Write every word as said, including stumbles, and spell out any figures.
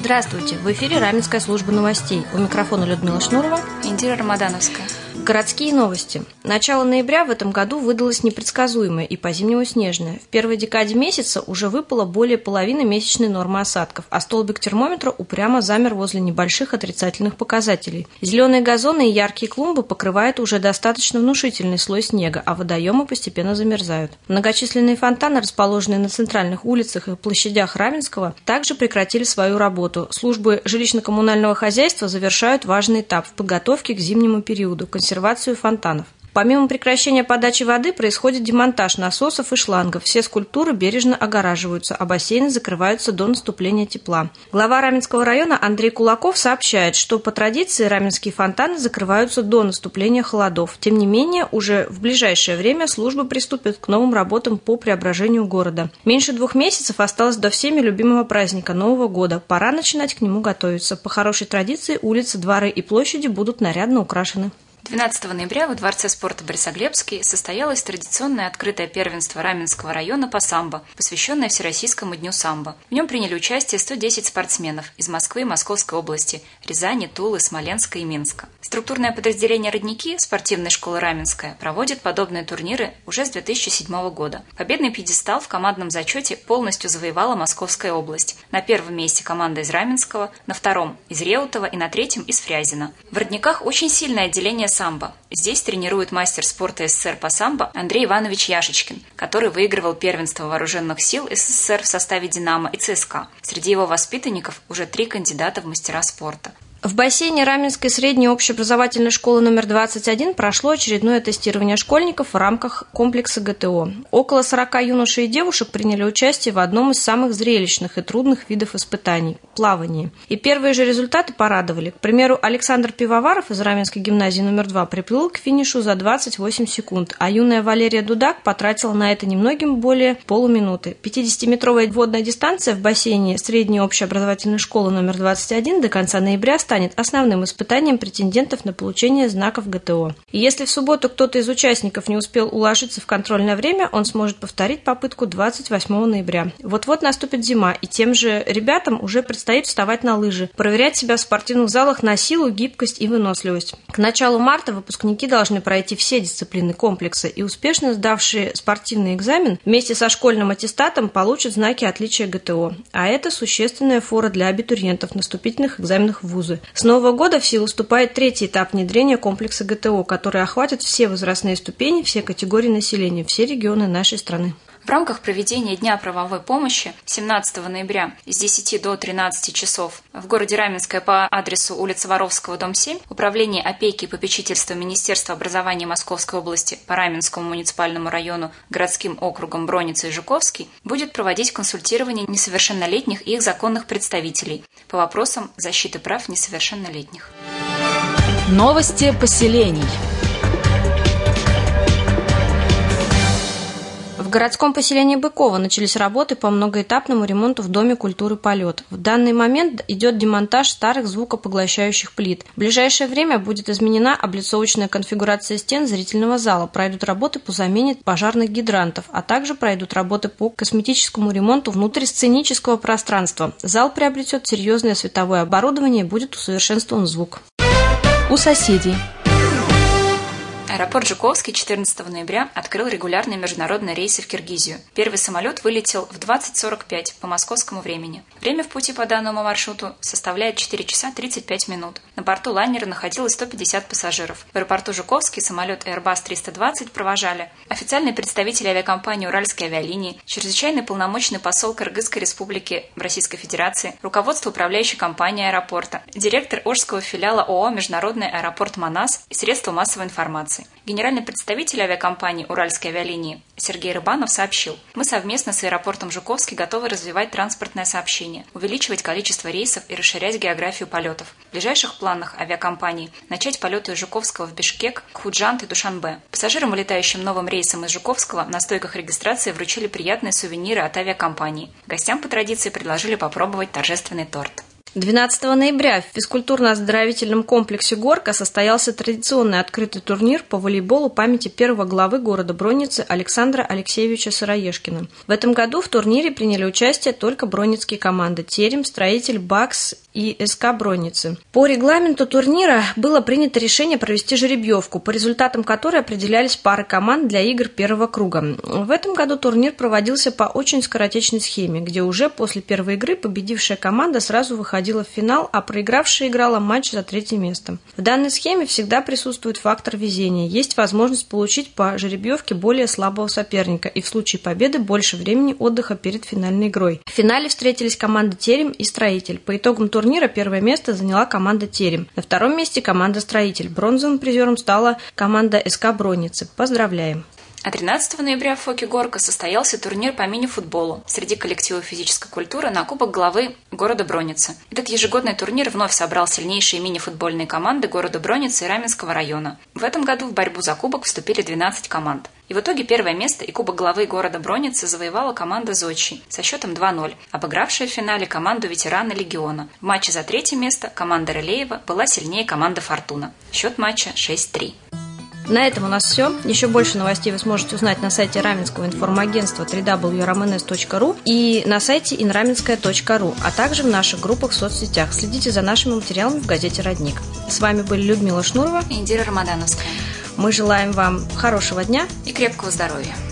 Здравствуйте! В эфире Раменская служба новостей. У микрофона Людмила Шнурова и Индира Рамадановская. Городские новости. Начало ноября в этом году выдалось непредсказуемое и по-зимнему снежное. В первой декаде месяца уже выпало более половины месячной нормы осадков, а столбик термометра упрямо замер возле небольших отрицательных показателей. Зеленые газоны и яркие клумбы покрывают уже достаточно внушительный слой снега, а водоемы постепенно замерзают. Многочисленные фонтаны, расположенные на центральных улицах и площадях Раменского, также прекратили свою работу. Службы жилищно-коммунального хозяйства завершают важный этап в подготовке к зимнему периоду – консервацию фонтанов. Помимо прекращения подачи воды происходит демонтаж насосов и шлангов. Все скульптуры бережно огораживаются, а бассейны закрываются до наступления тепла. Глава Раменского района Андрей Кулаков сообщает, что по традиции раменские фонтаны закрываются до наступления холодов. Тем не менее, уже в ближайшее время службы приступят к новым работам по преображению города. Меньше двух месяцев осталось до всеми любимого праздника Нового года. Пора начинать к нему готовиться. По хорошей традиции улицы, дворы и площади будут нарядно украшены. двенадцатого ноября во Дворце спорта Борисоглебский состоялось традиционное открытое первенство Раменского района по самбо, посвященное Всероссийскому дню самбо. В нем приняли участие сто десять спортсменов из Москвы и Московской области, Рязани, Тулы, Смоленска и Минска. Структурное подразделение «Родники» спортивной школы Раменская проводит подобные турниры уже с две тысячи седьмого года. Победный пьедестал в командном зачете полностью завоевала Московская область. На первом месте команда из Раменского, на втором – из Реутова и на третьем – из Фрязино. В «Родниках» очень сильное отделение самбо. Здесь тренирует мастер спорта СССР по самбо Андрей Иванович Яшечкин, который выигрывал первенство вооруженных сил СССР в составе «Динамо» и ЦСКА. Среди его воспитанников уже три кандидата в мастера спорта. В бассейне Раменской средней общеобразовательной школы номер двадцать один прошло очередное тестирование школьников в рамках комплекса ГТО. Около сорока юношей и девушек приняли участие в одном из самых зрелищных и трудных видов испытаний – плавании. И первые же результаты порадовали. К примеру, Александр Пивоваров из Раменской гимназии номер два приплыл к финишу за двадцать восемь секунд, а юная Валерия Дудак потратила на это немногим более полуминуты. пятидесятиметровая водная дистанция в бассейне средней общеобразовательной школы номер двадцать один до конца ноября станет основным испытанием претендентов на получение знаков ГТО. И если в субботу кто-то из участников не успел уложиться в контрольное время, он сможет повторить попытку двадцать восьмого ноября. Вот-вот наступит зима, и тем же ребятам уже предстоит вставать на лыжи, проверять себя в спортивных залах на силу, гибкость и выносливость. К началу марта выпускники должны пройти все дисциплины комплекса, и успешно сдавшие спортивный экзамен вместе со школьным аттестатом получат знаки отличия ГТО. А это существенная фора для абитуриентов на вступительных экзаменах в вузы. С Нового года в силу вступает третий этап внедрения комплекса ГТО, который охватит все возрастные ступени, все категории населения, все регионы нашей страны. В рамках проведения Дня правовой помощи семнадцатого ноября с десяти до тринадцати часов в городе Раменское по адресу улица Воровского, дом семь Управление опеки и попечительства Министерства образования Московской области по Раменскому муниципальному району, городским округам Броница и Жуковский будет проводить консультирование несовершеннолетних и их законных представителей по вопросам защиты прав несовершеннолетних. Новости поселений. В городском поселении Быково начались работы по многоэтапному ремонту в Доме культуры «Полет». В данный момент идет демонтаж старых звукопоглощающих плит. В ближайшее время будет изменена облицовочная конфигурация стен зрительного зала, пройдут работы по замене пожарных гидрантов, а также пройдут работы по косметическому ремонту внутрисценического пространства. Зал приобретет серьезное световое оборудование и будет усовершенствован звук. У соседей. Аэропорт Жуковский четырнадцатого ноября открыл регулярные международные рейсы в Киргизию. Первый самолет вылетел в двадцать сорок пять по московскому времени. Время в пути по данному маршруту составляет четыре часа тридцать пять минут. На борту лайнера находилось сто пятьдесят пассажиров. В аэропорту Жуковский самолет Airbus триста двадцать провожали официальные представители авиакомпании «Уральские авиалинии», чрезвычайный полномочный посол Кыргызской республики в Российской Федерации, руководство управляющей компании аэропорта, директор Ожского филиала ООО «Международный аэропорт Манас» и средства массовой информации. Генеральный представитель авиакомпании «Уральские авиалинии» Сергей Рыбанов сообщил: «Мы совместно с аэропортом Жуковский готовы развивать транспортное сообщение, увеличивать количество рейсов и расширять географию полетов. В ближайших планах авиакомпании начать полеты из Жуковского в Бишкек, Худжант и Душанбе». Пассажирам, вылетающим новым рейсом из Жуковского, на стойках регистрации вручили приятные сувениры от авиакомпании. Гостям по традиции предложили попробовать торжественный торт. двенадцатого ноября в физкультурно-оздоровительном комплексе «Горка» состоялся традиционный открытый турнир по волейболу памяти первого главы города Бронницы Александра Алексеевича Сыроежкина. В этом году в турнире приняли участие только бронницкие команды «Терем», «Строитель», «БАКС» и «СК Бронницы». По регламенту турнира было принято решение провести жеребьевку, по результатам которой определялись пары команд для игр первого круга. В этом году турнир проводился по очень скоротечной схеме, где уже после первой игры победившая команда сразу выходила в финал, а проигравшая играла матч за третье место. В данной схеме всегда присутствует фактор везения. Есть возможность получить по жеребьевке более слабого соперника и в случае победы больше времени отдыха перед финальной игрой. В финале встретились команды «Терем» и «Строитель». По итогам турнира первое место заняла команда «Терем». На втором месте команда «Строитель». Бронзовым призером стала команда «СК Бронницы». Поздравляем! А тринадцатого ноября в ФОКе «Горка» состоялся турнир по мини-футболу среди коллективов физической культуры на Кубок главы города Бронницы. Этот ежегодный турнир вновь собрал сильнейшие мини-футбольные команды города Бронницы и Раменского района. В этом году в борьбу за кубок вступили двенадцать команд. И в итоге первое место и Кубок главы города Бронницы завоевала команда «Зодчий» со счетом два ноль, обыгравшая в финале команду ветерана «Легиона». В матче за третье место команда Рылеева была сильнее команды «Фортуна». Счет матча шесть три. На этом у нас все. Еще больше новостей вы сможете узнать на сайте Раменского информагентства дабл ю дабл ю дабл ю точка эр эм эн эс точка ру и на сайте инраменская точка ру, а также в наших группах в соцсетях. Следите за нашими материалами в газете «Родник». С вами были Людмила Шнурова и Индира Рамадановская. Мы желаем вам хорошего дня и крепкого здоровья.